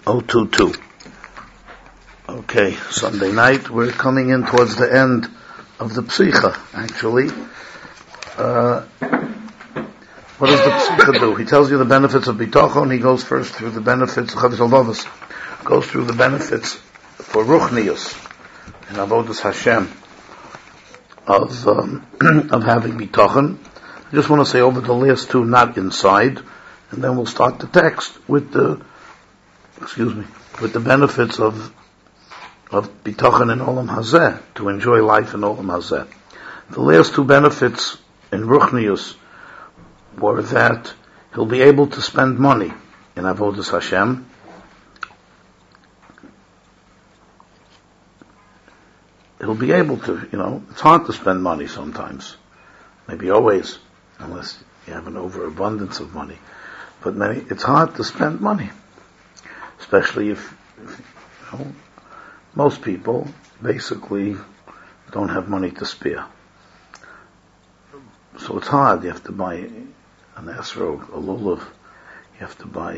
022. Okay, Sunday night, we're coming in towards the end of the Psicha, actually. What does the Psicha do? He tells you the benefits of Bitochon. He goes first through the benefits, Chavis Al-Vavas, goes through the benefits for Ruchnius and Avodas Hashem of having Bitochon. I just want to say over the last two, not inside, and then we'll start the text with the benefits of Bitochon in Olam Hazeh, to enjoy life in Olam Hazeh. The last two benefits in Ruchnius were that he'll be able to spend money in Avodas Hashem. He'll be able to, it's hard to spend money sometimes. Maybe always, unless you have an overabundance of money. But it's hard to spend money. Especially if most people basically don't have money to spare. So it's hard. You have to buy an esrog, a lulav. You have to buy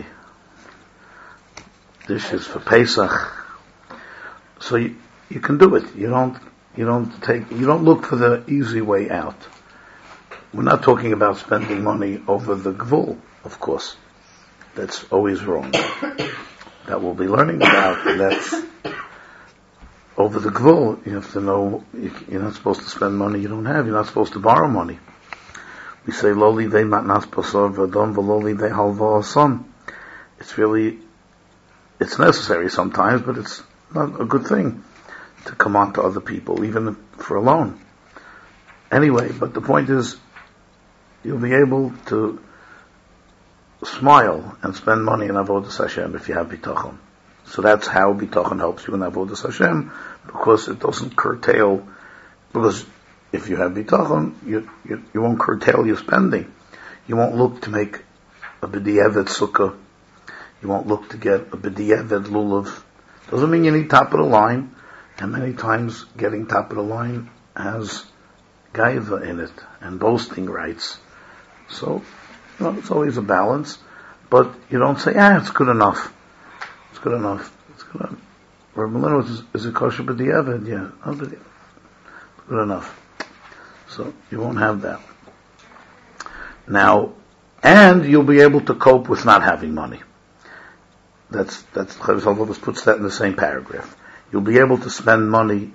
dishes for Pesach. So you can do it. You don't look for the easy way out. We're not talking about spending money over the gvul, of course. That's always wrong. That we'll be learning about, and that's over the gvul. You have to know you're not supposed to spend money you don't have. You're not supposed to borrow money. We say loli de matnas pasor v'adon v'loli de halva son. It's necessary sometimes, but it's not a good thing to come on to other people, even for a loan. Anyway, but the point is, you'll be able to smile and spend money in Avodas Hashem if you have Bitochon. So that's how Bitochon helps you in Avodas Hashem, because it doesn't curtail, because if you have Bitochon, you won't curtail your spending. You won't look to make a b'di'evet sukkah. You won't look to get a b'di'evet lulav. Doesn't mean you need top of the line, and many times getting top of the line has gaiva in it, and boasting rights. So, it's always a balance, but you don't say, it's good enough. It's good enough. Rabbi Leno is a kosher b'di'evet? Yeah, it's good enough. So you won't have that. Now, and you'll be able to cope with not having money. That's Chavis Al-Vavas puts that in the same paragraph. You'll be able to spend money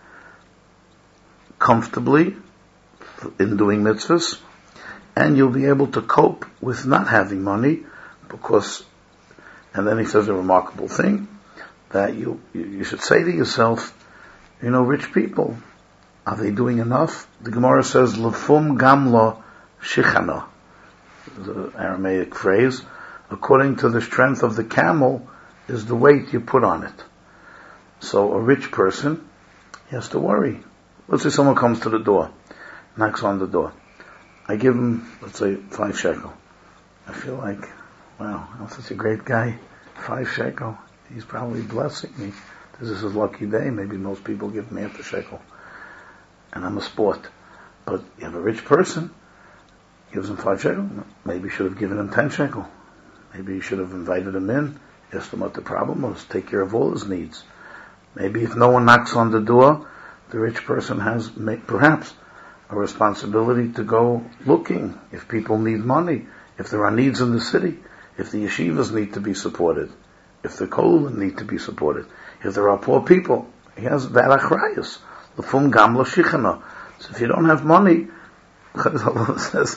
comfortably in doing mitzvahs, and you'll be able to cope with not having money, because, and then he says a remarkable thing, that you should say to yourself, rich people, are they doing enough? The Gemara says, Lefum gamla shichana, the Aramaic phrase, according to the strength of the camel is the weight you put on it. So a rich person, he has to worry. Let's say someone comes to the door, knocks on the door. I give him, let's say, 5 shekel. I feel like, wow, I'm such a great guy. 5 shekel. He's probably blessing me. This is his lucky day. Maybe most people give me half a shekel. And I'm a sport. But you have a rich person, gives him 5 shekel. Maybe you should have given him 10 shekel. Maybe you should have invited him in, asked him what the problem was, take care of all his needs. Maybe if no one knocks on the door, the rich person has perhaps a responsibility to go looking if people need money, if there are needs in the city, if the yeshivas need to be supported, if the kohelim need to be supported, if there are poor people. He has that achrayus. L'fum gam lo shichana. So if you don't have money, Chazal says,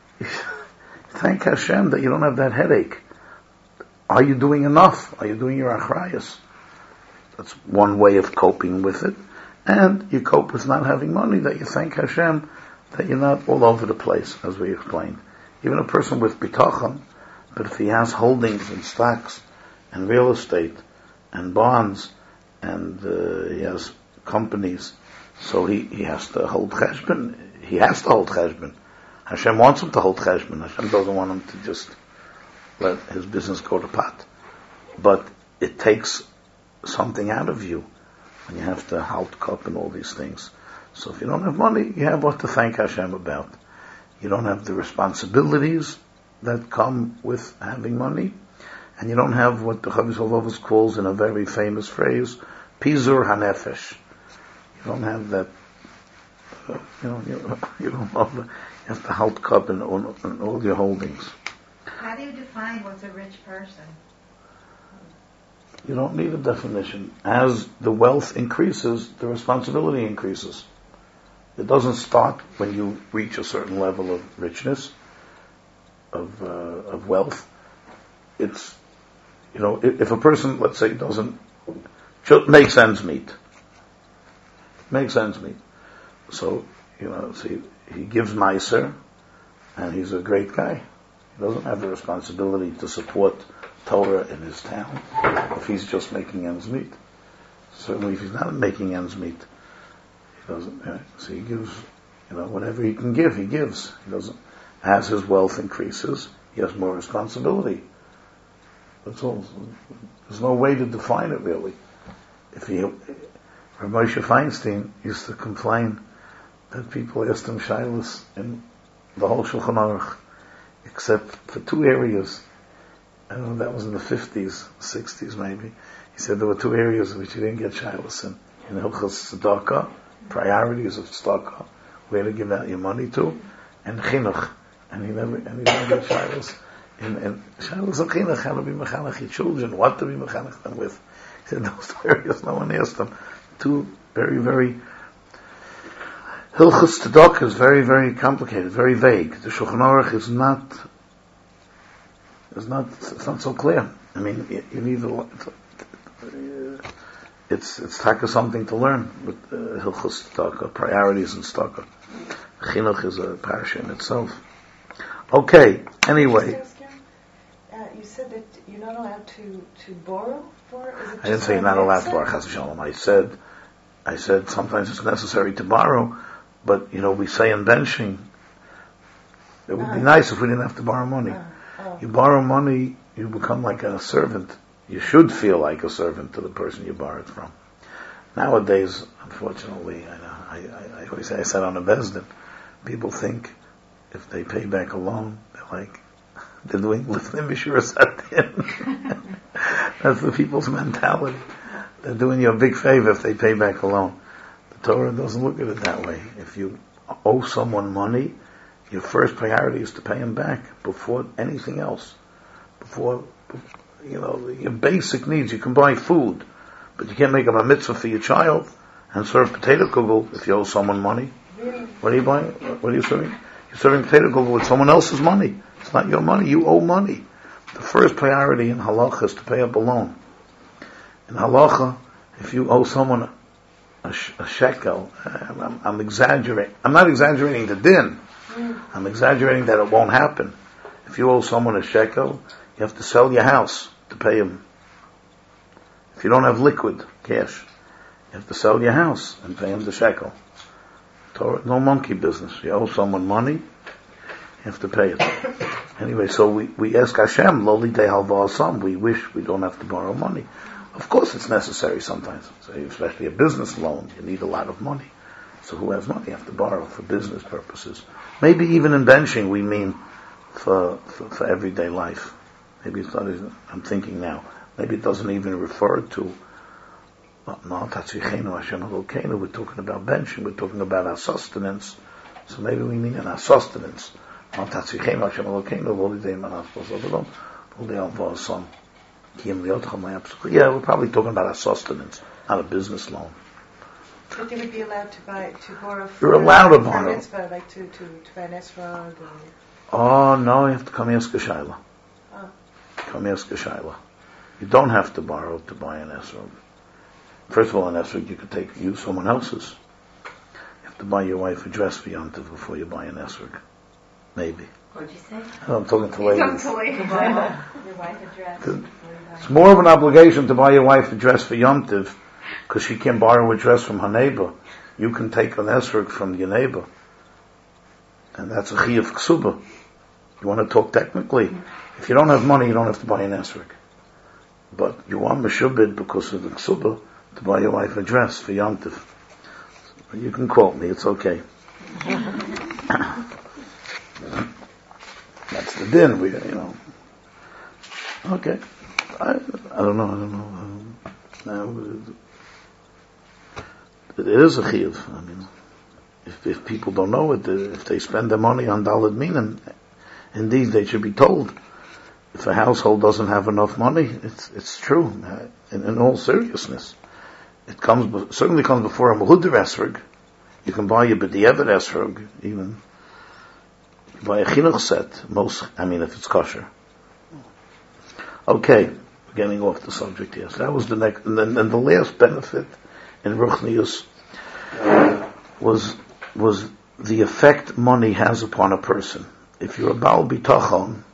thank Hashem that you don't have that headache. Are you doing enough? Are you doing your achrayus? That's one way of coping with it. And you cope with not having money, that you thank Hashem that you're not all over the place, as we explained. Even a person with bitachon, but if he has holdings and stocks and real estate and bonds and he has companies, so he has to hold cheshbon. He has to hold cheshbon. Hashem wants him to hold cheshbon. Hashem doesn't want him to just let his business go to pot. But it takes something out of you when you have to halt cup and all these things. So if you don't have money, you have what to thank Hashem about. You don't have the responsibilities that come with having money, and you don't have what the Chavos Halovos calls in a very famous phrase, Pizur Hanefesh. You don't have that, you don't have you have to halt cup in all your holdings. How do you define what's a rich person? You don't need a definition. As the wealth increases, the responsibility increases. It doesn't start when you reach a certain level of richness, of wealth. It's, if a person, let's say, makes ends meet. So, he gives Meiser, and he's a great guy. He doesn't have the responsibility to support Torah in his town if he's just making ends meet. Certainly if he's not making ends meet, he doesn't, so he gives, whatever he can give, he gives. He doesn't, as his wealth increases, he has more responsibility. That's all. There's no way to define it really. Moshe Feinstein used to complain that people asked him shaylos in the whole Shulchan Aruch, except for two areas. I don't know, that was in the 50s, 60s maybe. He said there were two areas which he didn't get shaylos in Hilchos Tzedakah, priorities of tzedakah, where to give out your money to, and chinuch. And he never got shaylos in shaylos of chinuch, how to be mechanech your children, what to be mechanech them with. He said those two areas no one asked him. Two very, very Hilchos Tzedakah is very, very complicated, very vague. The Shulchan Aruch is not so clear. I mean, you need it's taka something to learn with Hilchos Tzedakah, priorities in tzedakah. Chinuch is a parasha in itself. Okay, anyway. You said that you're not allowed to borrow for? I didn't say you're not allowed to borrow, chas v'shalom. I said sometimes it's necessary to borrow, but we say in benching, it would be nice if we didn't have to borrow money. You borrow money, you become like a servant. You should feel like a servant to the person you borrowed from. Nowadays, unfortunately, I always say, I said on a Bezdin, people think if they pay back a loan, they're doing Lifnim B'Shur Satin. That's the people's mentality. They're doing you a big favor if they pay back a loan. The Torah doesn't look at it that way. If you owe someone money, your first priority is to pay him back before anything else. Before, your basic needs. You can buy food, but you can't make a mitzvah for your child and serve potato kugel if you owe someone money. Really? What are you buying? What are you serving? You're serving potato kugel with someone else's money. It's not your money. You owe money. The first priority in halacha is to pay up a loan. In halacha, if you owe someone a shekel, I'm exaggerating. I'm not exaggerating the din. I'm exaggerating that it won't happen. If you owe someone a shekel, you have to sell your house to pay him. If you don't have liquid cash, you have to sell your house and pay him the shekel. No monkey business. You owe someone money, you have to pay it. Anyway, so we ask Hashem, Lo lidei halva asam, we wish we don't have to borrow money. Of course it's necessary sometimes, especially a business loan, you need a lot of money. So who has money have to borrow for business purposes. Maybe even in benching we mean for everyday life. Maybe it's not, I'm thinking now, maybe it doesn't even refer to we're talking about benching, we're talking about our sustenance. So maybe we mean in our sustenance. Yeah, we're probably talking about our sustenance, not a business loan. But you would be allowed to borrow. You're allowed to borrow. Mitzvah, like to buy an esrog. Oh no, you have to come ask a shayla. Oh. Come ask a shayla. You don't have to borrow to buy an esrog. First of all, an esrog you could use someone else's. You have to buy your wife a dress for Yom Tov before you buy an esrog. Maybe. What'd you say? I'm talking to ladies. Your wife a dress. It's more of an obligation to buy your wife a dress for Yom Tov, because she can't borrow a dress from her neighbor. You can take an esrog from your neighbor. And that's a chiyuv ksuba. You want to talk technically? If you don't have money, you don't have to buy an esrog. But you want meshubed because of the ksuba to buy your wife a dress for Yom Tov. You can quote me, it's okay. That's the din, Okay. I don't know. It is a chiyuv. I mean, if people don't know it, if they spend their money on daled minim, indeed they should be told. If a household doesn't have enough money, it's true. In all seriousness, certainly comes before a mehuder esrog. You can buy a b'diavad esrog, even buy a chinuch set. If it's kosher. Okay, we're getting off the subject here. So that was the next, and then the last benefit in Ruchnius was the effect money has upon a person. If you're a Baal Bitachon,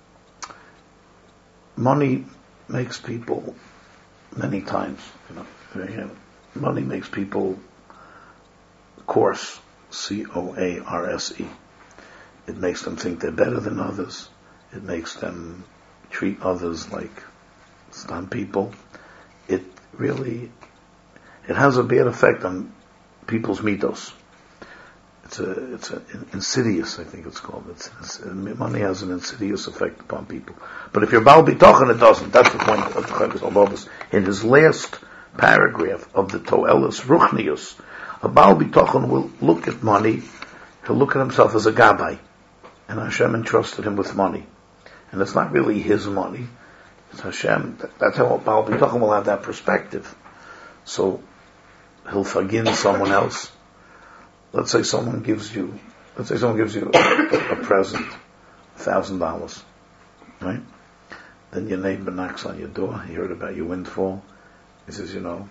money makes people many times, money makes people coarse, C-O-A-R-S-E. It makes them think they're better than others. It makes them treat others like stun people. It has a bad effect on people's mitos. It's insidious, I think it's called. Money has an insidious effect upon people. But if you're Baal Bitachon, it doesn't. That's the point of the Chavis Albobus. In his last paragraph of the Toelis Ruchnius, a Baal Bitachon will look at money, he'll look at himself as a Gabbai. And Hashem entrusted him with money. And it's not really his money. It's Hashem. That's how a Baal Bitachon will have that perspective. So, he'll forgive someone else. Let's say someone gives you a present, $1,000, right? Then your neighbor knocks on your door. He heard about your windfall. He says, I'm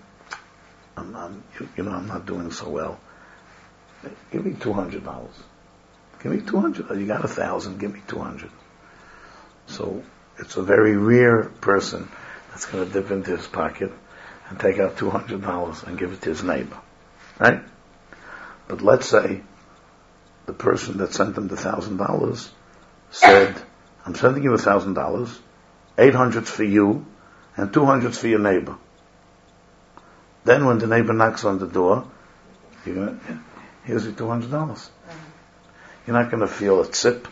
not doing so well. Give me $200. Give me $200. You got 1,000. Give me 200. So it's a very rare person that's going to dip into his pocket and take out $200 and give it to his neighbor, right? But let's say the person that sent him the $1,000 said, I'm sending you $1,000, 800's for you, and 200's for your neighbor. Then when the neighbor knocks on the door, here's your $200. You're not going to feel a tzip.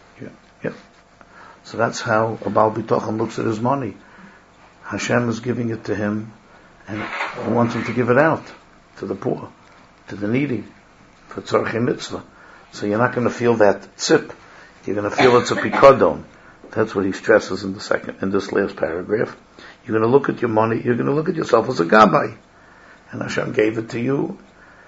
So that's how a Baal Bitachon looks at his money. Hashem is giving it to him, and he wants him to give it out to the poor, to the needy, for tzorchei mitzvah. So you're not going to feel that tzip. You're going to feel it's a pikadon. That's what he stresses in this last paragraph. You're going to look at your money. You're going to look at yourself as a gabbai, and Hashem gave it to you.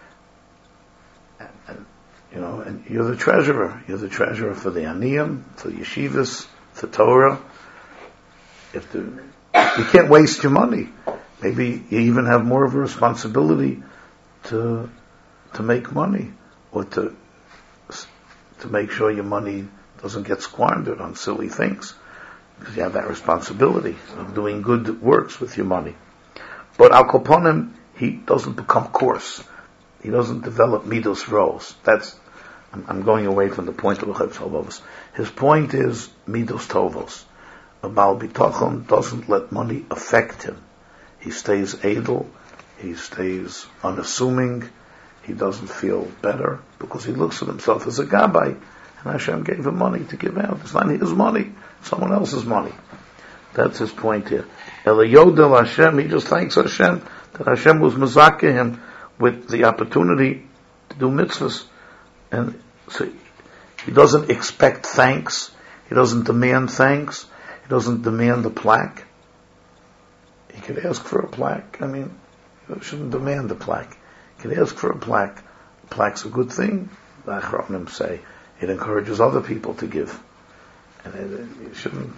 And you're the treasurer. You're the treasurer for the aniyim, for yeshivas, for Torah. You can't waste your money. Maybe you even have more of a responsibility to make money, or to make sure your money doesn't get squandered on silly things, because you have that responsibility of doing good works with your money. But al koponim, he doesn't become coarse. He doesn't develop midos roles. I'm going away from the point of the Chavis Halvavos. His point is midos tovos. A Baal Bitachon doesn't let money affect him. He stays edel. He stays unassuming. He doesn't feel better because he looks at himself as a gabbai, and Hashem gave him money to give out. It's not his money; it's someone else's money. That's his point here. Eliyodel Hashem. He just thanks Hashem that Hashem was mezakeh him with the opportunity to do mitzvahs. And so he doesn't expect thanks. He doesn't demand thanks. He doesn't demand a plaque. He could ask for a plaque. You shouldn't demand a plaque. He could ask for a plaque. A plaque's a good thing. The Achronim say it encourages other people to give. And you shouldn't,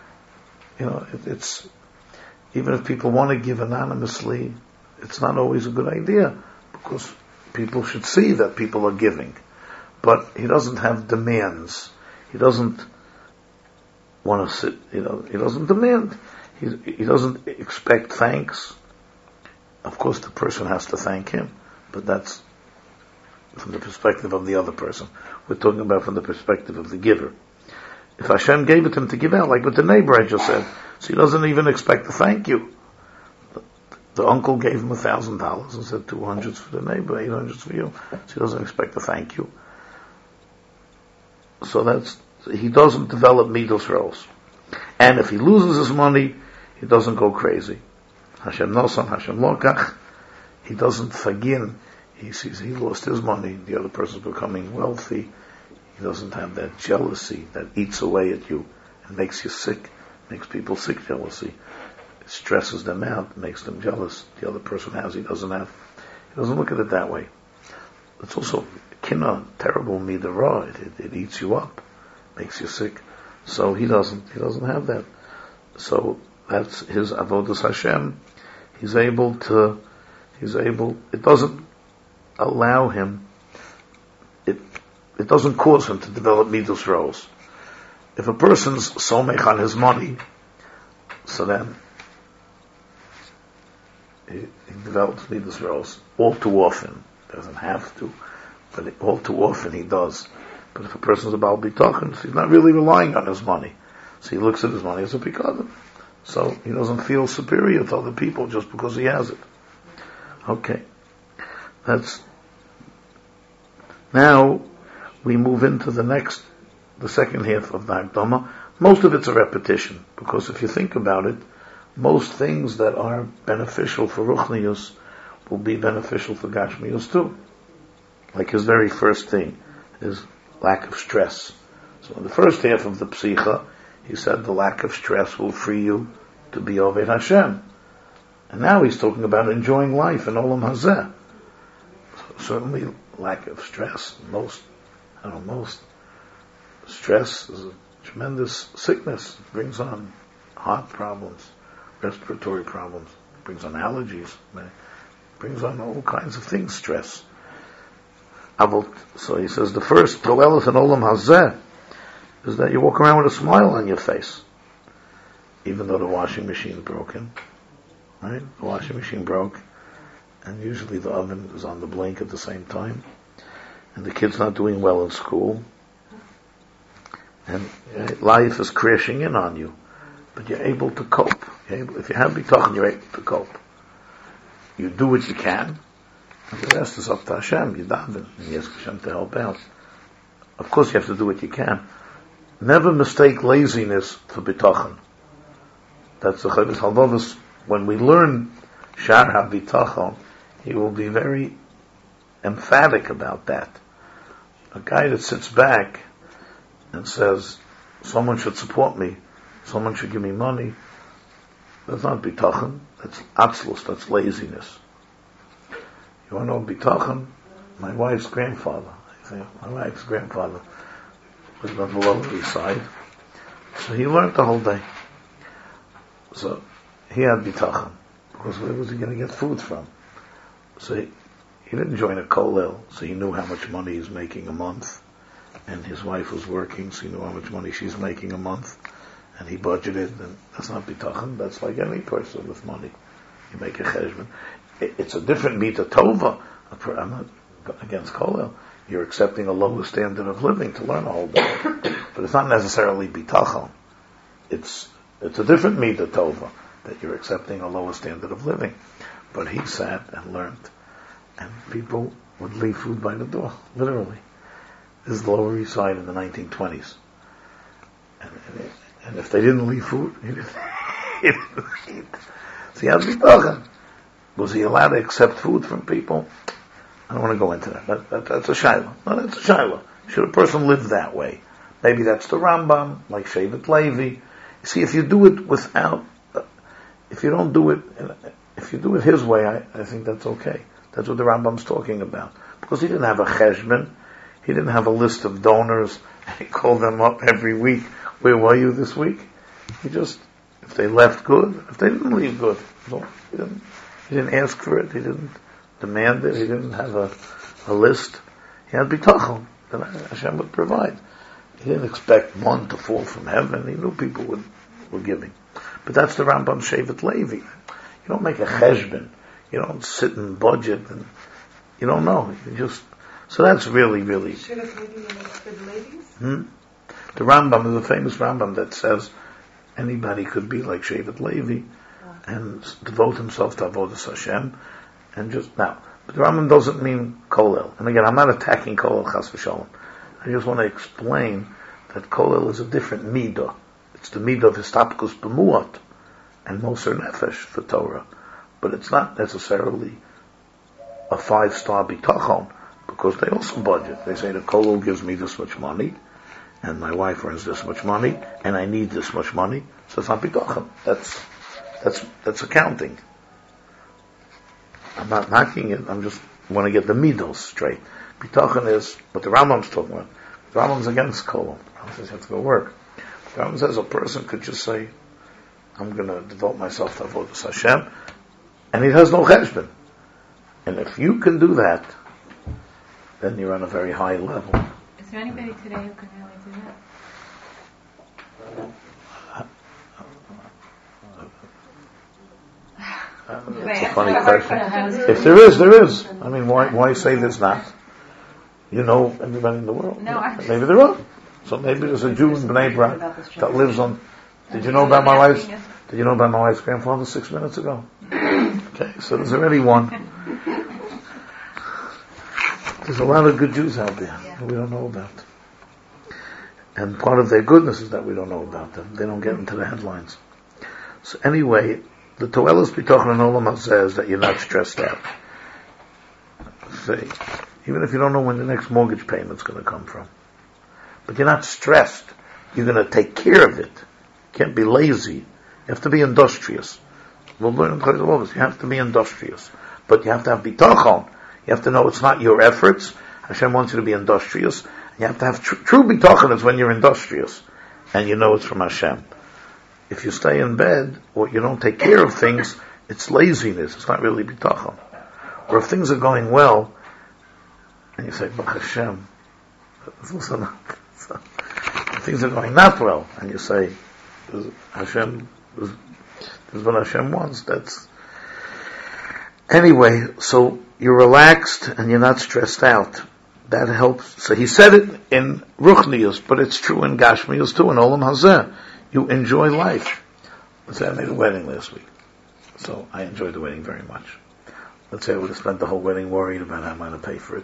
it's, even if people want to give anonymously, it's not always a good idea, because people should see that people are giving. But he doesn't have demands. He doesn't want to sit, he doesn't demand. He doesn't expect thanks. Of course the person has to thank him, but that's from the perspective of the other person. We're talking about from the perspective of the giver. If Hashem gave it to him to give out, like with the neighbor I just said, so he doesn't even expect a thank you. The uncle gave him $1,000 and said 200's for the neighbor, 800's for you. So he doesn't expect a thank you. So he doesn't develop midos roles. And if he loses his money, he doesn't go crazy. Hashem Nosan, Hashem Lokach. He doesn't fagin. He sees he lost his money, the other person's becoming wealthy. He doesn't have that jealousy that eats away at you and makes you sick, makes people sick, jealousy. It stresses them out, makes them jealous. The other person has, he doesn't have. He doesn't look at it that way. It's also kinna, terrible midah. It eats you up, makes you sick. So he doesn't have that. So that's his avodas Hashem. It doesn't allow him, it doesn't cause him to develop midos roles. If a person's somech on his money, so then he develops midos roles all too often. Doesn't have to, but all too often he does. But if a person's about bitachon, he's not really relying on his money. So he looks at his money as a pikadon. So he doesn't feel superior to other people just because he has it. Okay. Now we move into the second half of the Hakdama. Most of it's a repetition, because if you think about it, most things that are beneficial for Ruchnius will be beneficial for Gashmius too. Like his very first thing is lack of stress. So in the first half of the Psicha, he said the lack of stress will free you to be Oved Hashem. And now he's talking about enjoying life in Olam Hazeh. So certainly lack of stress. Most stress is a tremendous sickness. It brings on heart problems, respiratory problems, it brings on allergies, it brings on all kinds of things, stress. So he says the first Toelet in Olam Hazeh is that you walk around with a smile on your face, even though the washing machine is broken. Right? The washing machine broke, and usually the oven is on the blink at the same time, and the kid's not doing well in school, and life is crashing in on you, but you're able to cope. If you have bitachon, you're able to cope. You do what you can, and the rest is up to Hashem. You daven, and you ask Hashem to help out. Of course, you have to do what you can. Never mistake laziness for bitachon. That's the Chavis Halvavos. When we learn Shar HaBitachon, he will be very emphatic about that. A guy that sits back and says, someone should support me, someone should give me money, that's not bitachon, that's atzlus, that's laziness. You want to know bitachon? My wife's grandfather was on the Lower East Side, so he learned the whole day. So he had bitachon, because where was he going to get food from? So he didn't join a kollel, so he knew how much money he's making a month, and his wife was working, so he knew how much money she's making a month, and he budgeted, and that's not bitachon, that's like any person with money. You make a cheshbon. It's a different mita tova. I'm not against kollel. You're accepting a lower standard of living to learn a whole day. But it's not necessarily bitachon. It's a different mita tova, that you're accepting a lower standard of living. But he sat and learned, and people would leave food by the door, literally. This is the Lower East Side in the 1920s. And if they didn't leave food, he didn't eat. So he had to be talking. Was he allowed to accept food from people? I don't want to go into that. That's a shaila. No, that's a shaila. Should a person live that way? Maybe that's the Rambam, like Shevet Levi. See, if you do it without, if you don't do it, if you do it his way, I think that's okay. That's what the Rambam's talking about. Because he didn't have a cheshbon, he didn't have a list of donors, he called them up every week. Where were you this week? He just, if they left, good. If they didn't leave, good. So he didn't ask for it, he didn't demand it, he didn't have a list. He had bitachon that Hashem would provide. He didn't expect one to fall from heaven. He knew people were giving. But that's the Rambam Shevet Levi. You don't make a cheshbon. You don't sit and budget, and you don't know. So that's really, really. Shevet Levi for the ladies? The Rambam is a famous Rambam that says anybody could be like Shevet Levi and devote himself to Avodas Hashem, and just now. But the Rambam doesn't mean kollel. And again, I'm not attacking kollel chas v'shalom. I just want to explain that kollel is a different midah. It's the midah of histapkus b'muat, and Moser Nefesh for Torah. But it's not necessarily a 5-star bitachon, because they also budget. They say the kollel gives me this much money, and my wife earns this much money, and I need this much money, so it's not bitachon. That's accounting. I'm not knocking it, I'm just want to get the middle straight. Bitachon is what the Rambam's talking about. The Rambam's against kollel. The Rambam says you have to go work. The Rambam says a person could just say, I'm going to devote myself to Avodas Hashem, and he has no cheshbon. And if you can do that, then you're on a very high level. Is there anybody today who can really do that? That's a funny question. If there is. I mean, why say there's not? You know everybody in the world. No, maybe there are. So maybe there's a Jew in Bnei Brak that lives on. Did you know about my wife's grandfather 6 minutes ago? Okay, so there's already one. There's a lot of good Jews out there that we don't know about. And part of their goodness is that we don't know about them. They don't get into the headlines. So anyway, the Toelas B'tochen and Olam Hazeh is that you're not stressed out. Say, even if you don't know when the next mortgage payment's going to come from. But you're not stressed. You're going to take care of it. You can't be lazy. You have to be industrious. We'll learn in Chayil Avos. You have to be industrious. But you have to have bitachon. You have to know it's not your efforts. Hashem wants you to be industrious. You have to have true bitachon is when you're industrious. And you know it's from Hashem. If you stay in bed, or you don't take care of things, it's laziness. It's not really bitachon. Or if things are going well, and you say, Baruch Hashem, it's also not. So, if things are going not well, and you say, Hashem, this is what Hashem wants, that's... Anyway, so you're relaxed and you're not stressed out. That helps. So he said it in Ruchnius, but it's true in Gashmius too, in Olam Hazeh. You enjoy life. Let's say I made a wedding last week. So I enjoyed the wedding very much. Let's say I would have spent the whole wedding worried about how I'm going to pay for it.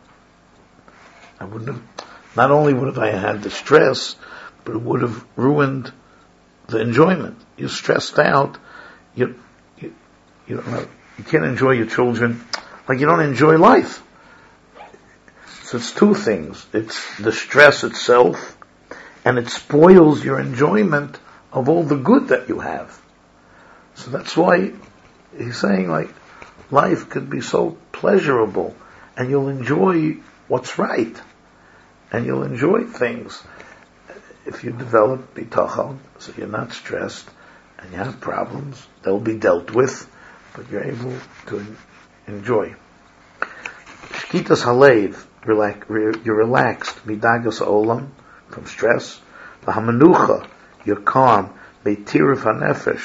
I wouldn't have, not only would have I had the stress, but it would have ruined the enjoyment. You're stressed out. You don't know, you can't enjoy your children like you don't enjoy life. So it's two things. It's the stress itself, and it spoils your enjoyment of all the good that you have. So that's why he's saying, like, life could be so pleasurable, and you'll enjoy what's right, and you'll enjoy things if you develop bitachon, so you're not stressed, and you have problems, they'll be dealt with, but you're able to enjoy. Shkitas halev, you're relaxed, midagas olam, from stress. V'hamanucha, you're calm. Beitiruf hanefesh,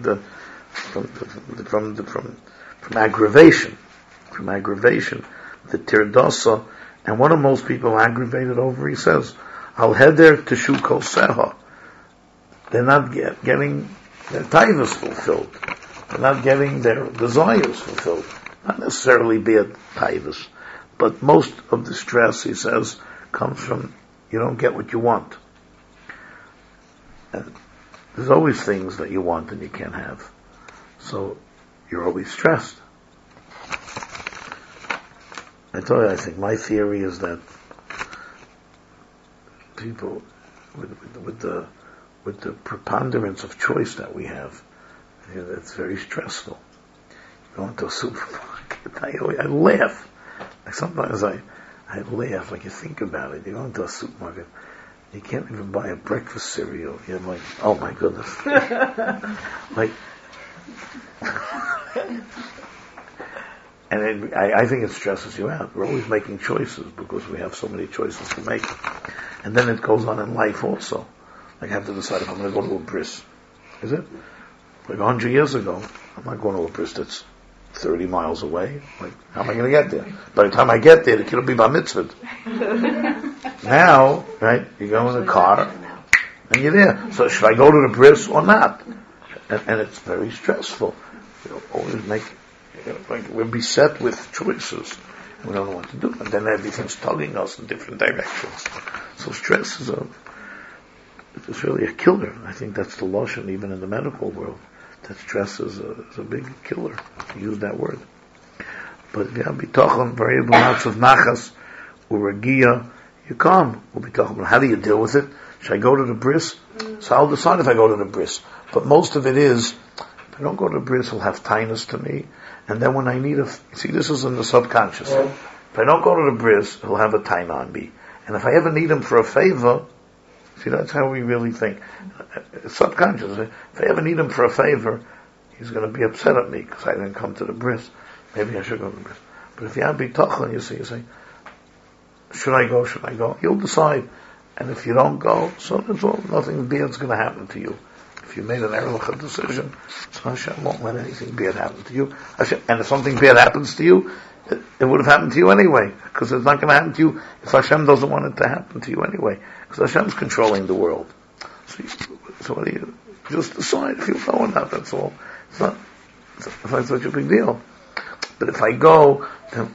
from aggravation. From aggravation. The tirdosa, and what are most people aggravated over? He says, al heder teshu koseha. They're not getting their taivas fulfilled. They're not getting their desires fulfilled. Not necessarily be at taivas, but most of the stress, he says, comes from you don't get what you want. And there's always things that you want and you can't have. So you're always stressed. I think my theory is that people with the preponderance of choice that we have, it's very stressful. You go into a supermarket, I laugh. Like sometimes I laugh, like you think about it. You go into a supermarket, you can't even buy a breakfast cereal. You're like, oh my goodness. Like, and I think it stresses you out. We're always making choices because we have so many choices to make. And then it goes on in life also. Like I have to decide if I'm going to go to a bris. Is it? Like 100 years ago, I'm not going to a bris that's 30 miles away. Like, how am I going to get there? By the time I get there, the kid will be bar mitzvah. Now, right, you go in the car, and you're there. So should I go to the bris or not? And it's very stressful. You always make, like we're beset with choices. We don't know what to do. And then everything's tugging us in different directions. So stress is it's really a killer. I think that's the lotion even in the medical world. that stress is a big killer. Use that word. But if you have bitachon, very lots of nachas, uragia, you come. Bitachon. How do you deal with it? Should I go to the bris? So I'll decide if I go to the bris. But most of it is, if I don't go to the bris, he'll have tinus to me. And then when I need see, this is in the subconscious. If I don't go to the bris, he'll have a tain on me. And if I ever need him for a favor, see, that's how we really think. It's subconscious. If I ever need him for a favor, he's going to be upset at me because I didn't come to the bris. Maybe I should go to the bris. But if you have bitachon, you say, should I go? Should I go? You'll decide. And if you don't go, so that's all. Nothing bad's going to happen to you. If you made an erlich decision, so Hashem won't let anything bad happen to you. And if something bad happens to you, it would have happened to you anyway, because it's not going to happen to you if Hashem doesn't want it to happen to you anyway, because Hashem's controlling the world. So what do you just decide if you go or not? That's all. It's not such a big deal. But if I go, then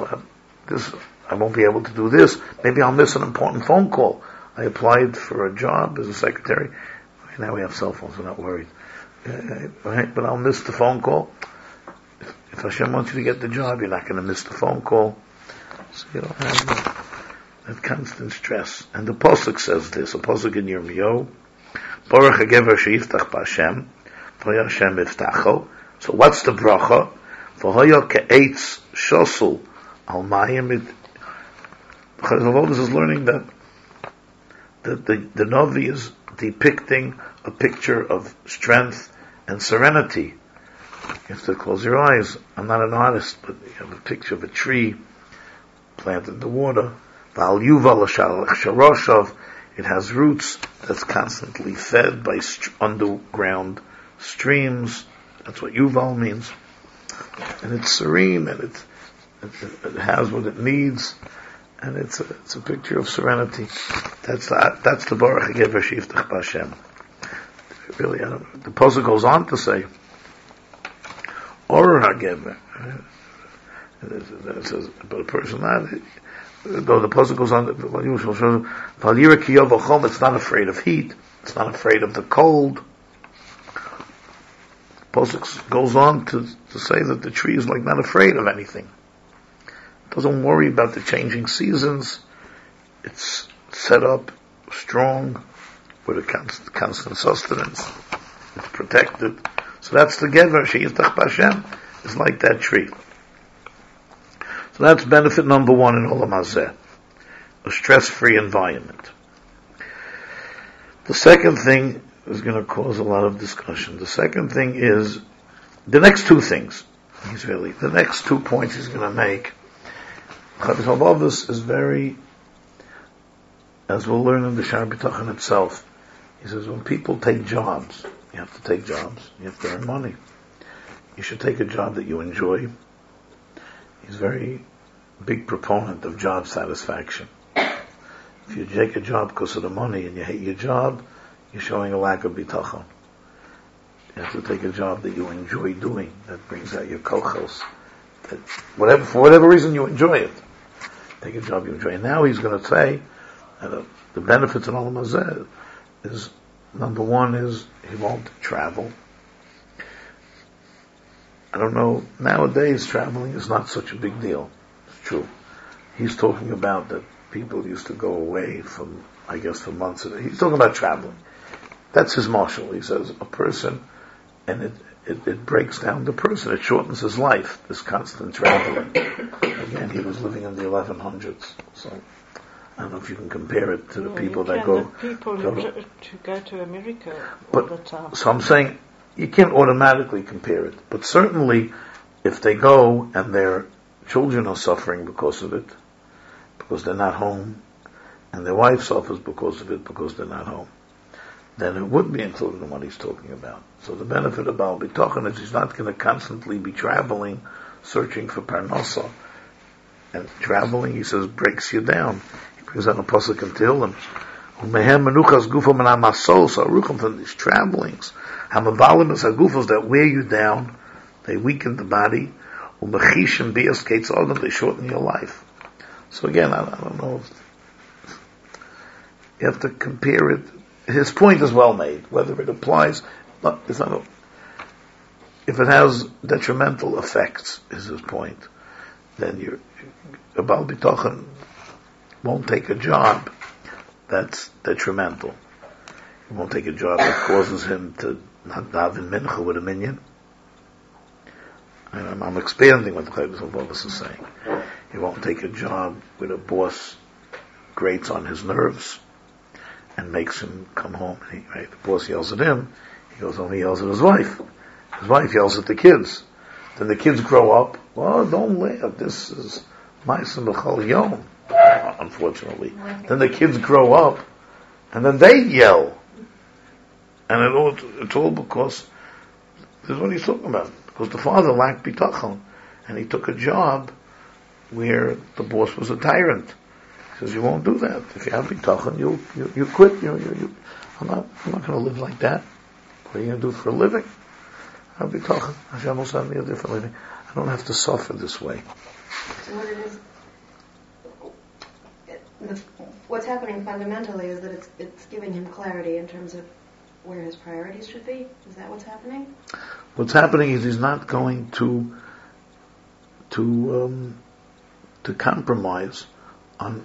I won't be able to do this. Maybe I'll miss an important phone call. I applied for a job as a secretary. Now we have cell phones, we're not worried. But I'll miss the phone call. If Hashem wants you to get the job, you're not going to miss the phone call. So you don't have that constant stress. And the Pasuk says this, a Pasuk in Yirmiyahu, Baruch HaGever sheyiftach b'Hashem, v'hoya Hashem yiftacho. So what's the bracha? V'hoya ke'etz shosul al mayim. Chazal is learning that the Navi is depicting a picture of strength and serenity. You have to close your eyes. I'm not an artist, but you have a picture of a tree planted in the water. Val yuval sharoshav. It has roots that's constantly fed by underground streams. That's what yuval means. And it's serene, and it has what it needs, and it's a picture of serenity. That's the Baruch HaGever sheyiftach b'Hashem. Really, the Pasuk goes on to say, Or HaGever. It says, but a person not, though the Pasuk goes on, it's not afraid of heat, it's not afraid of the cold. The Pasuk goes on to say that the tree is like not afraid of anything. It doesn't worry about the changing seasons. It's set up strong with a constant sustenance. It's protected. So that's the Gever, sheyiftach b'Hashem, is like that tree. So that's benefit number one in Olam Hazeh, a stress-free environment. The second thing is going to cause a lot of discussion. The second thing is, the next two things, the next 2 points he's going to make. Chavos is very, as we'll learn in the Shar B'tachon itself, he says when people take jobs, you have to take jobs, you have to earn money. You should take a job that you enjoy. He's a very big proponent of job satisfaction. If you take a job because of the money and you hate your job, you're showing a lack of bitachon. You have to take a job that you enjoy doing, that brings out your kochos. For whatever reason you enjoy it. Take a job you enjoy. And now he's going to say that the benefits in Olam Hazeh is, number one is he won't travel. I don't know, nowadays traveling is not such a big deal. It's true. He's talking about that people used to go away for months. He's talking about traveling. That's his marshal. He says a person, and it breaks down the person. It shortens his life, this constant traveling. Again, he was living in the 1100s. So I don't know if you can compare it to the people that go... People to go to America all the time. So I'm saying, you can't automatically compare it. But certainly, if they go and their children are suffering because of it, because they're not home, and their wife suffers because of it, because they're not home, then it would be included in what he's talking about. So the benefit of Baal B'tachon is he's not going to constantly be traveling, searching for Parnasa. And traveling, he says, breaks you down. He brings out a pasuk in Tehillim. Umehem menuchas gufam and amasos, aruchim, from these travelings. Hamavalim is hagufos that wear you down, they weaken the body. Umechishim bias kates adam, they shorten your life. So again, I don't know if you have to compare it. His point is well made. Whether it applies, it's not. if it has detrimental effects, is his point, then a Baal Bitochen won't take a job that's detrimental. He won't take a job that causes him to not daven mincha with a minyan. And I'm expanding what the Chayyim Shalom is saying. He won't take a job with a boss grates on his nerves and makes him come home. And the boss yells at him. He goes home and yells at his wife. His wife yells at the kids. Then the kids grow up. Well, don't laugh. This is Ma'aseh B'chol Yom. Unfortunately. Then the kids grow up, and then they yell. And it's all because this is what he's talking about. Because the father lacked bitachon, and he took a job where the boss was a tyrant. He says, "You won't do that. If you have bitachon, you quit. I'm not going to live like that. What are you going to do for a living? I have bitachon. Hashem will send me a different living. I don't have to suffer this way." So what it is, what's happening fundamentally is that it's giving him clarity in terms of where his priorities should be. Is that what's happening? What's happening is he's not going to compromise on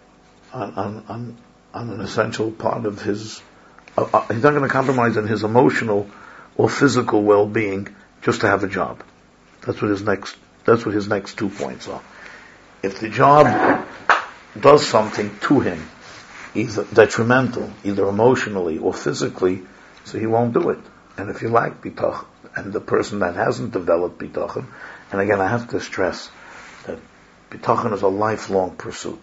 an essential part of his. He's not going to compromise on his emotional or physical well-being just to have a job. That's what his next 2 points are. If the job does something to him, either detrimental, either emotionally or physically, so he won't do it. And if you lack bitachon, and the person that hasn't developed bitachon, and again I have to stress that bitachon is a lifelong pursuit.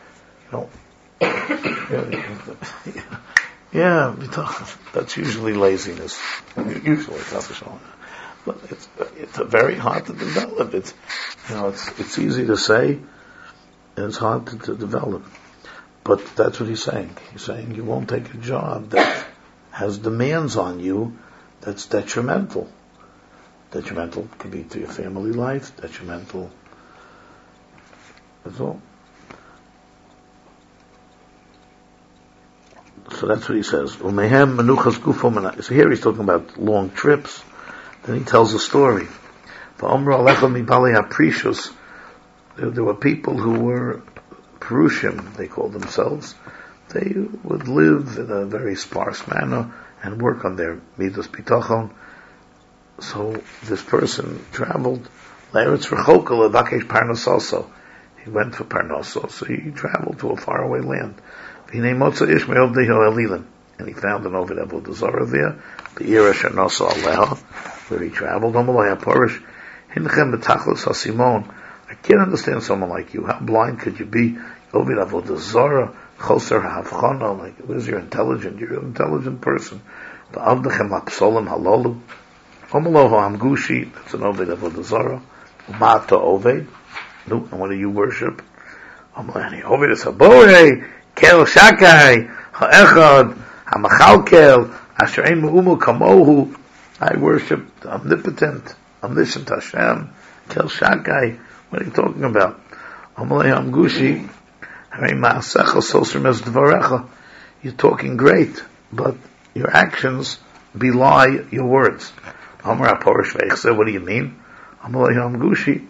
Yeah, bitachon. That's usually laziness. Usually, but it's very hard to develop. It's easy to say, and it's hard to develop. But that's what he's saying. He's saying you won't take a job that has demands on you that's detrimental. Detrimental can be to your family life, detrimental. That's all. So that's what he says. So here he's talking about long trips. Then he tells a story. There were people who were Perushim, they call themselves. They would live in a very sparse manner and work on their midas bitachon. So this person traveled. He went for parnaso, so he traveled to a faraway land. And he found an Ovid Avodah Zarah there, where he traveled. I can't understand someone like you. How blind could you be? Ovid Avodah Zarah, Choser HaHavchana, like, where's your intelligent? You're an intelligent person. V'avdechem lapsolim halolu. Omaloho Amgushi, that's an Ovid Avodah Zarah. Mata Ovid. No, and what do you worship? Omalani Ovid is Habore, Kel Shakai, Ha'echad, Hamachalkel, Asher Ein Me'umu Kamohu. I worship the omnipotent, omniscient Hashem, Kel Shakai. What are you talking about? Amalei Amgushi, you're talking great, but your actions belie your words. What do you mean? Amalei Amgushi,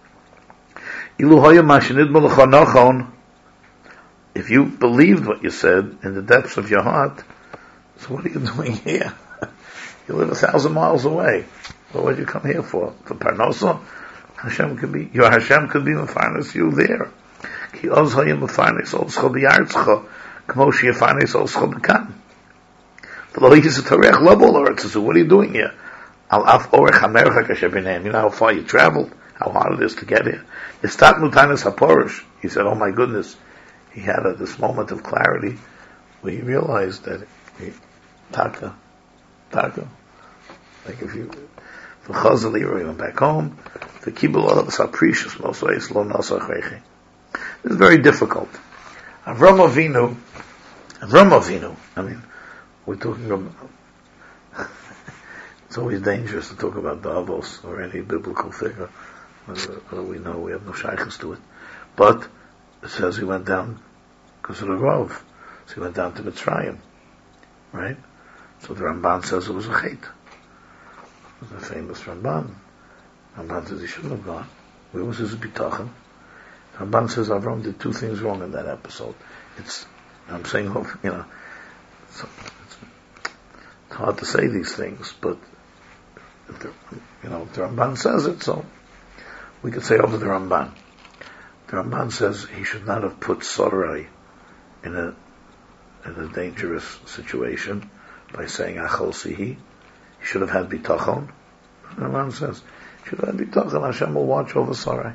if you believed what you said in the depths of your heart, so what are you doing here? You live 1,000 miles away. So what did you come here for? For Parnosa? Your Hashem could be mefarnes you there. Ki oz hayim mefarnes olscho b'yartzcha, kmo sheyafarnes olscho b'kan. V'lo yisatorech lo bol ha'aretz. So what are you doing here? Al af orech hamercha kasher b'neim. You know how far you traveled, how hard it is to get here. Istat mutanis haporish. He said, "Oh my goodness." He had this moment of clarity where he realized that taka. Like if you. The Chazal he went back home. The Kibbutz of Sapricious Mosais Lo Nasach. This is very difficult. Avram Avinu. I mean, we're talking about. It's always dangerous to talk about Davos or any biblical figure. We know we have no shaykhs to it, but it says he went down because of the Rav. So he went down to Mitzrayim, right? So the Ramban says it was a chait. The famous Ramban. Ramban says he shouldn't have gone. Where was his bitachon? Ramban says Avram did two things wrong in that episode. I'm saying, it's hard to say these things, but the Ramban says it, so we could say over the Ramban. The Ramban says he should not have put Sarai in a dangerous situation by saying Achol Sihi. He should have had bitachon. The Ramban says he should have had bitachon. Hashem will watch over Sarai.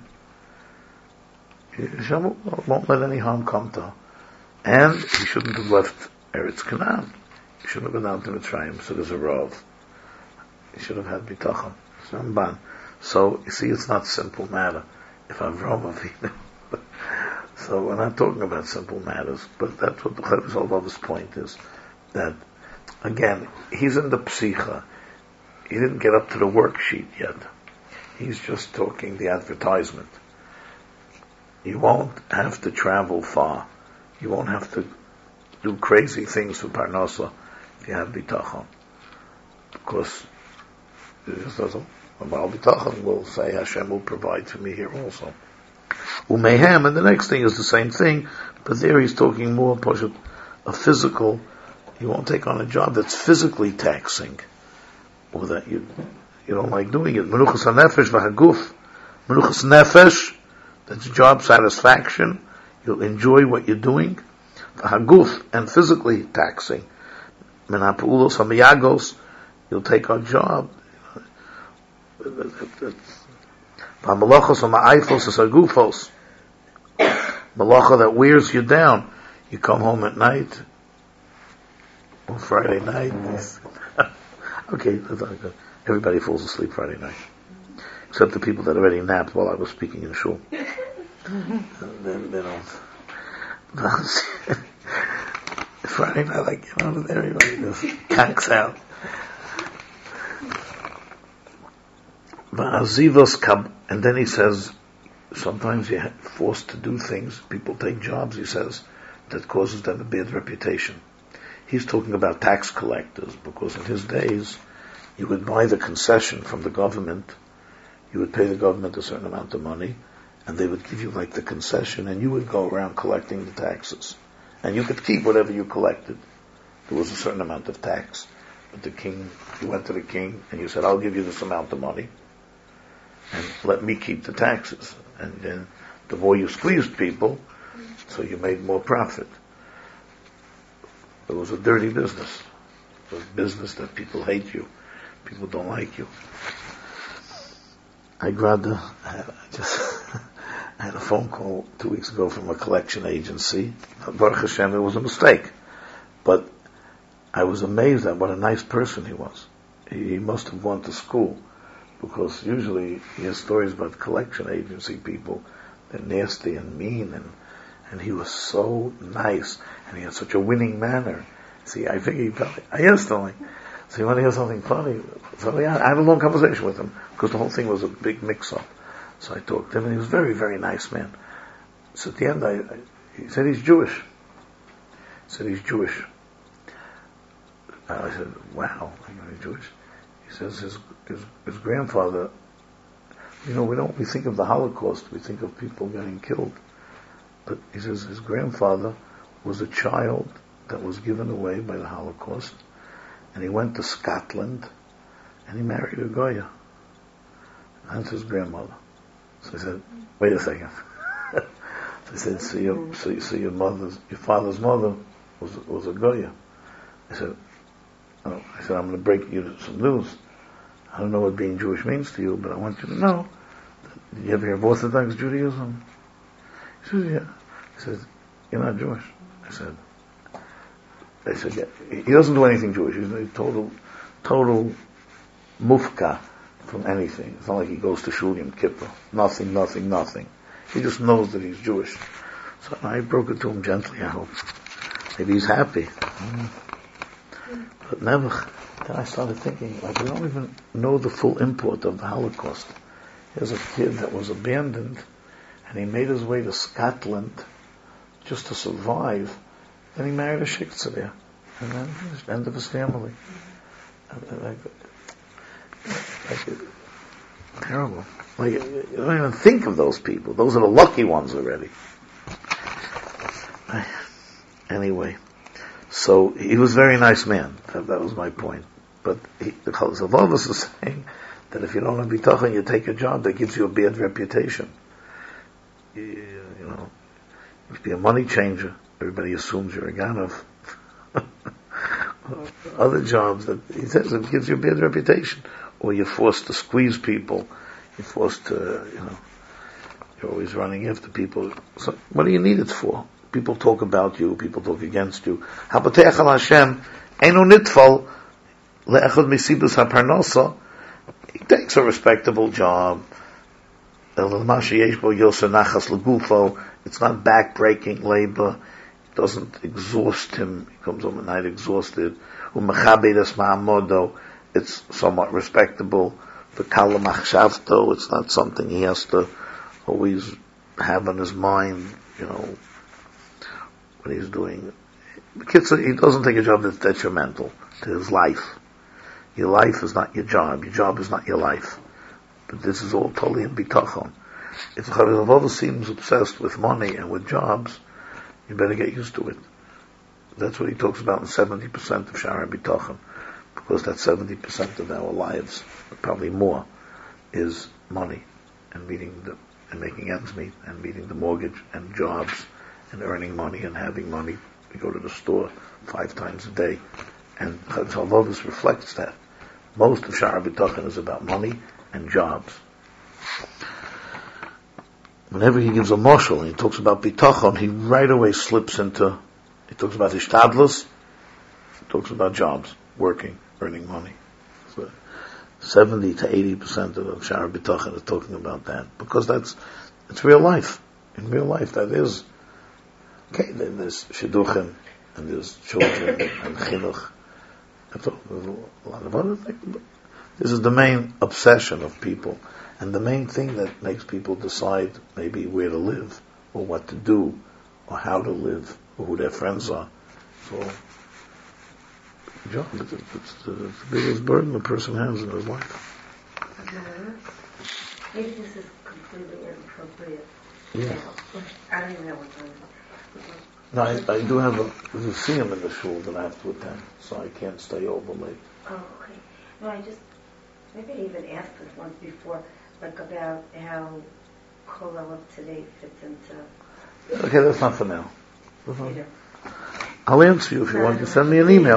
Hashem won't let any harm come to her. And he shouldn't have left Eretz Canaan. He shouldn't have been down to Mitzrayim, so there's a Rav. He should have had bitachon. It's Ramban. So, you see, it's not a simple matter. If Avram Avinu. So, we're not talking about simple matters, but that's what the Chov's point is. That, again, he's in the psicha. He didn't get up to the worksheet yet. He's just talking the advertisement. You won't have to travel far. You won't have to do crazy things for Parnasa if you have bitachon. Because it just doesn't. About bitachon will say Hashem will provide for me here also. Umehem, and the next thing is the same thing, but there he's talking more about a physical. You won't take on a job that's physically taxing, or that you don't like doing it. Menuchas hanefesh v'haguf. Menuchas nefesh, that's job satisfaction. You'll enjoy what you're doing. V'haguf, and physically taxing. Menapeulos hamiyagos, you'll take on job. V'malachos hama'aifos asagufos, malacha that wears you down. You come home at night, or Friday night. Okay, everybody falls asleep Friday night, except the people that already napped while I was speaking in shul. They don't. Friday night, I get out of there, everybody just conks out. And then he says, sometimes you're forced to do things, people take jobs, he says, that causes them a bad reputation. He's talking about tax collectors, because in his days, you would buy the concession from the government, you would pay the government a certain amount of money, and they would give you like the concession, and you would go around collecting the taxes. And you could keep whatever you collected. There was a certain amount of tax. But the king, you went to the king, and you said, I'll give you this amount of money, and let me keep the taxes. And then the more you squeezed people, so you made more profit. It was a dirty business. It was a business that people hate you. People don't like you. I had a phone call 2 weeks ago from a collection agency. Baruch Hashem, it was a mistake. But I was amazed at what a nice person he was. He must have gone to school, because usually he has stories about collection agency people. They're nasty and mean, and he was so nice, and he had such a winning manner. See, I think I asked him, like, so you want to hear something funny? So I had a long conversation with him, because the whole thing was a big mix-up. So I talked to him, and he was a very, very nice man. So at the end, he said he's Jewish. I said, wow, he's Jewish. He says his grandfather, we think of the Holocaust, we think of people getting killed. But he says his grandfather was a child that was given away by the Holocaust, and he went to Scotland, and he married a Goya. That's his grandmother. So I said, wait a second. So I said, so your father's mother was a Goya. I said, I'm going to break you some news. I don't know what being Jewish means to you, but I want you to know. Did you ever hear of Orthodox Judaism? He says, yeah. He says, you're not Jewish. I said, yeah. He doesn't do anything Jewish. He's a total mufka from anything. It's not like he goes to Shul Yom Kippur. Nothing. He just knows that he's Jewish. So I broke it to him gently, I hope. Maybe he's happy. But never. Then I started thinking, we don't even know the full import of the Holocaust. Here's a kid that was abandoned, and he made his way to Scotland just to survive. Then he married a shiksa there. And then the end of his family. Terrible. Like, you don't even think of those people. Those are the lucky ones already. Anyway, so he was a very nice man. That was my point. But the Chalzavavas is saying that if you don't have bitachon, you take a job that gives you a bad reputation. You know, you be a money changer. Everybody assumes you're a Ganav. Other jobs that he says it gives you a bad reputation, or you're forced to squeeze people. You're forced to, you're always running after people. So what do you need it for? People talk about you. People talk against you. Habatech al Hashem eno nitfal le'echad misibus haparnosa. He takes a respectable job. It's not back-breaking labor. It doesn't exhaust him. He comes home at night exhausted. It's somewhat respectable. It's not something he has to always have on his mind, when he's doing. He doesn't take a job that's detrimental to his life. Your life is not your job. Your job is not your life. But this is all totally in bitachon. If the Chavavava seems obsessed with money and with jobs, you better get used to it. That's what he talks about in 70% of Sha'ar Bitachon, because that's 70% of our lives, probably more, is money and making ends meet and meeting the mortgage and jobs and earning money and having money. We go to the store 5 times a day, and Chavavos reflects that. Most of Sha'ar Bitachon is about money and jobs. Whenever he gives a mashal and he talks about bitachon, he right away slips into, he talks about hishtadlus, he talks about jobs, working, earning money. So 70 to 80% of Sha'ar Bitachon is talking about that, because it's real life. In real life, that is, okay, then there's shidduchim, and there's children, and chinuch, there's a lot of other things, but this is the main obsession of people. And the main thing that makes people decide maybe where to live, or what to do, or how to live, or who their friends are. So, it's the biggest burden a person has in his life. Maybe this is completely inappropriate. Yeah. I don't even know what time it is. No, I do have there's a siyum in the shul that I have to attend, so I can't stay over late. Oh, okay. No, maybe I even asked this once before, like about how Kollel of today fits into... Okay, that's not for now. I'll answer you if you want to send me an email.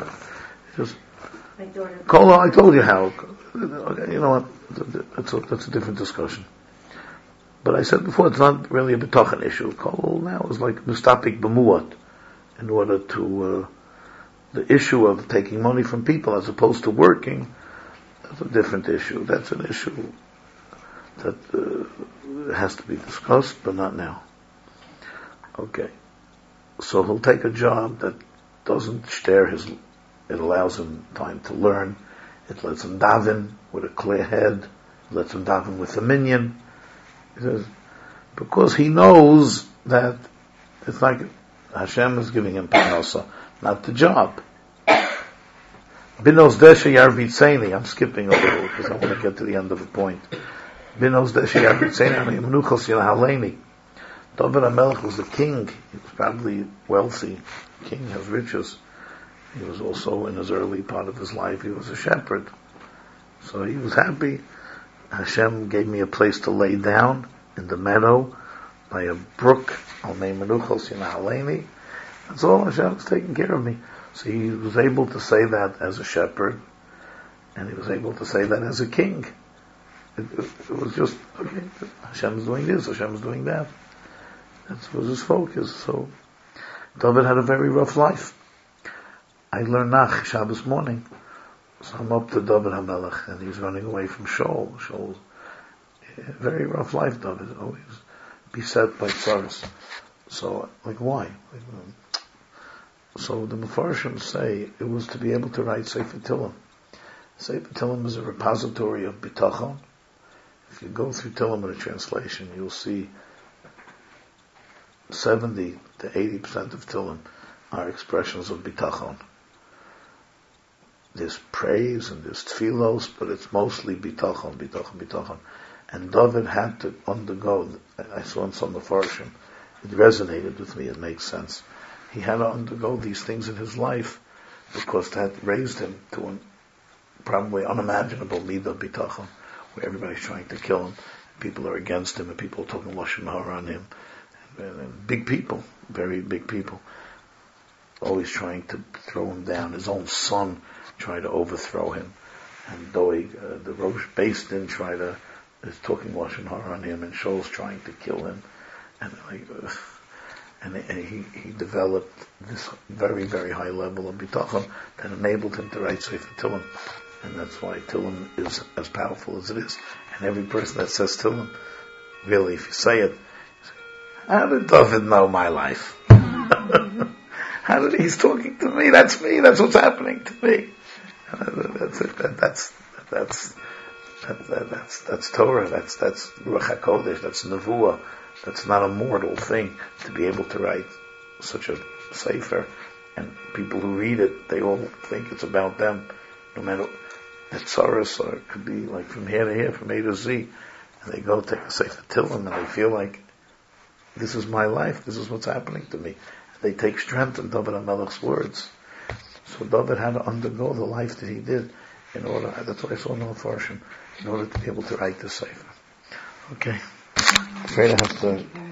My daughter... Kollel, I told you how. Okay, you know what? That's a different discussion. But I said before, it's not really a bitachon issue. Kollel now is like mustapik b'muat, in order to the issue of taking money from people as opposed to working. That's a different issue. That's an issue that has to be discussed, but not now. Okay. So he'll take a job that doesn't stare it allows him time to learn. It lets him daven with a clear head. It lets him daven with a minyan. He says, because he knows that it's like Hashem is giving him parnasa, not the job. Binos deshe yarvitzeni. I'm skipping a little because I want to get to the end of the point. Binos deshe yarvitzeni menuchos yinahaleni. David HaMelech was a king. He was probably wealthy. King has riches. He was also, in his early part of his life, he was a shepherd. So he was happy. Hashem gave me a place to lay down in the meadow by a brook. Almei menuchos yinahaleni. That's all. Hashem was taking care of me. So he was able to say that as a shepherd, and he was able to say that as a king. It was just, okay, Hashem's doing this, Hashem's doing that. That was his focus. So David had a very rough life. I learned Nach Shabbos morning. So I'm up to David HaMelech, and he's running away from Shaul. Shaul's very rough life, David, always beset by tzaras. So, why? So the Mefarshim say it was to be able to write Sefer Tehillim. Sefer Tehillim is a repository of bitachon. If you go through Tehillim in a translation, you'll see 70 to 80% of Tehillim are expressions of bitachon. there's praise and there's tefillos, but it's mostly bitachon, bitachon, bitachon. And David had to undergo, I saw in some of the Farshim, it resonated with me, it makes sense. He had to undergo these things in his life because that raised him to a probably unimaginable midah bitachon, where everybody's trying to kill him, people are against him, and people are talking lashon hara on him, and big people, very big people, always trying to throw him down. His own son tried to overthrow him, and Doeg, the Rosh Beis Din, is talking lashon hara on him, and Shaul's trying to kill him, and he developed this very, very high level of bitachon that enabled him to write Sefer Tehillim, and that's why Tehillim is as powerful as it is. And every person that says Tehillim, really, if you say it, how did David know my life? How did he's talking to me? That's me. That's what's happening to me. That's it. That's Torah. That's Ruach HaKodesh. That's Nevuah. That's not a mortal thing to be able to write such a sefer. And people who read it, they all think it's about them. No matter the tzaras, or it could be like from here to here, from A to Z. And they go take a sefer Tehillim, and they feel like this is my life. This is what's happening to me. They take strength in David HaMelech's words. So David had to undergo the life that he did in order, that's what I saw in the Farshim, in order to be able to write the sefer. Okay. I'm afraid I have to